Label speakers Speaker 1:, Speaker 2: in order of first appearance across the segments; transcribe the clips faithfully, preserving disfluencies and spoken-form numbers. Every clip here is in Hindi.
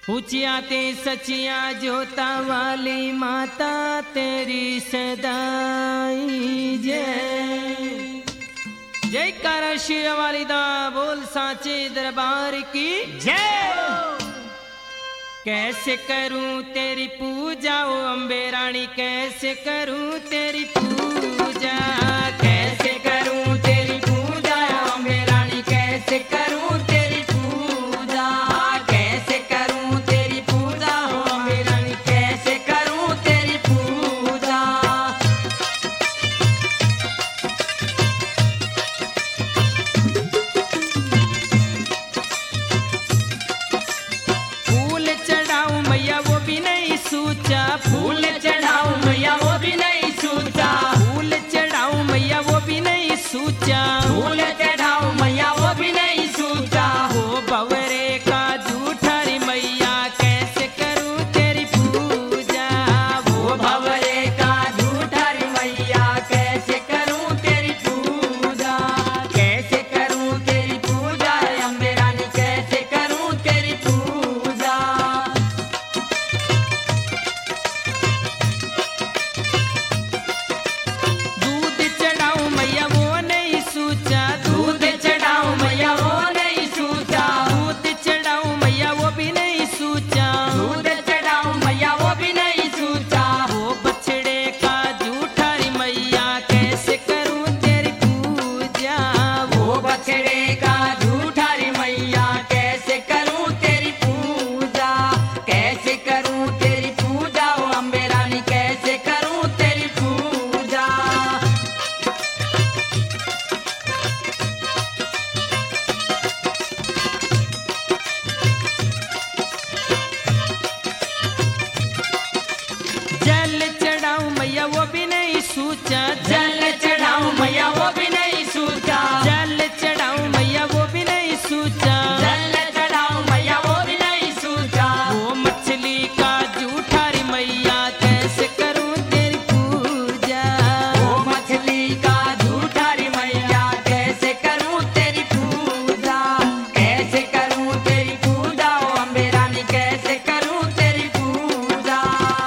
Speaker 1: ऊंचिया ते सचिया जोता वाली माता तेरी सदाई जय। जय कर शिव वाली दा बोल सांचे दरबार की जय। कैसे करूं तेरी पूजा ओ अम्बे रानी, कैसे करूं तेरी पूजा, कैसे करूं तेरी पूजा ओ अम्बे रानी, कैसे करूं तेरी पूजा, कैसे करूं तेरी पूजा ओ अम्बे रानी, कैसे करूं तेरी पूजा। फूल चढ़ाऊं मैया वो भी नहीं सूझा, फूल चढ़ाऊं मैया वो भी नहीं सूझा, फूल चढ़ाऊं मैया वो भी नहीं सूझा, फूल चढ़ाऊं मैया वो भी नहीं सूझा। हो भंवरे का जूठा रे मैया, कैसे करूं तेरी पूजा, वो भंवरे का जूठा रे मैया, कैसे करूं तेरी पूजा, कैसे करूं तेरी पूजा अम्बे रानी, कैसे करूं तेरी पूजा। दूध चढ़ाऊं मैया वो नहीं सूझा, दूध चढ़ाऊं मैया वो नहीं सूझा, दूध चढ़ाऊं मैया वो भी नहीं सूझा, दूध चढ़ाऊं मैया वो भी नहीं सूझा। वो बछड़े का जूठा रे मैया, कैसे करूं तेरी पूजा, वो बछड़े का जूठा रे मैया, कैसे करूं तेरी पूजा, कैसे करूं तेरी पूजा ओ अम्बे रानी, कैसे करूं तेरी पूजा। जल चढ़ाऊं मैया वो भी नहीं सूझा, जल चढ़ाऊं मैया वो भी नहीं सूझा, जल चढ़ाऊं मैया वो भी नहीं सूझा, जल चढ़ाऊं मैया वो भी नहीं सूझा। वो मछली का जूठा रे मैया, कैसे करूं तेरी पूजा, वो मछली का जूठा रे मैया, कैसे करूं तेरी पूजा, कैसे करूं तेरी पूजा ओ अम्बे रानी, कैसे करूं तेरी पूजा।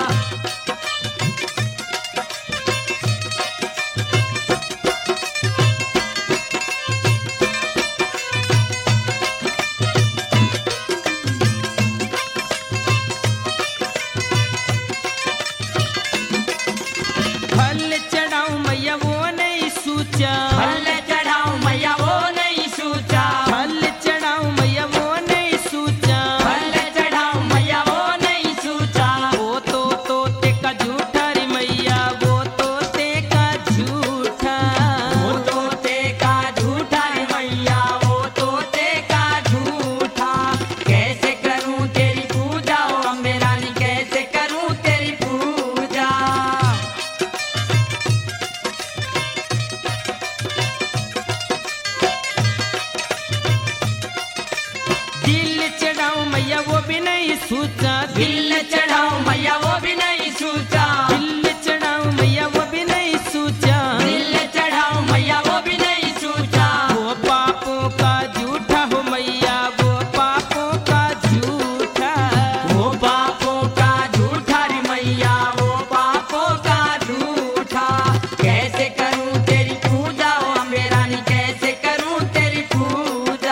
Speaker 1: फल चढ़ाऊं मैया वो नहीं सूझा, फल चढ़ाऊं मैया वो नहीं सूझा, फल चढ़ाऊं मैया वो नहीं सूझा, फल चढ़ाऊं मैया वो नहीं सूझा। वो तो तोते का जूठा रे मैया, वो तोते का झूठा, वो तोते का झूठा रे मैया, वो तोते का झूठा। कैसे करूं तेरी पूजा ओ अम्बे रानी, कैसे करूं तेरी पूजा। दिल चढ़ाऊं मैया वो भी नहीं सूझा, दिल चढ़ाऊं मैया वो भी नहीं सूझा, दिल चढ़ाऊं मैया वो भी नहीं सूझा, दिल चढ़ाऊं मैया वो भी नहीं सूझा। वो पापों का जूठा हो मैया, वो पापों का जूठा, वो पापों का जूठा रे मैया, वो पापों का जूठा। कैसे करूं तेरी पूजा ओ अम्बे रानी, कैसे करूं तेरी पूजा।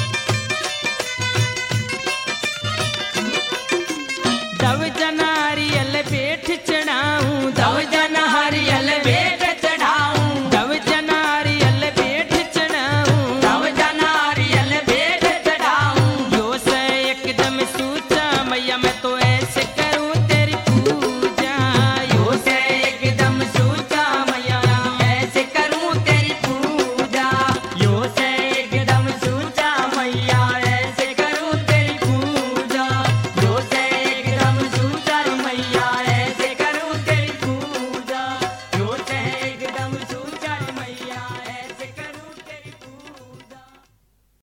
Speaker 1: डव जनारी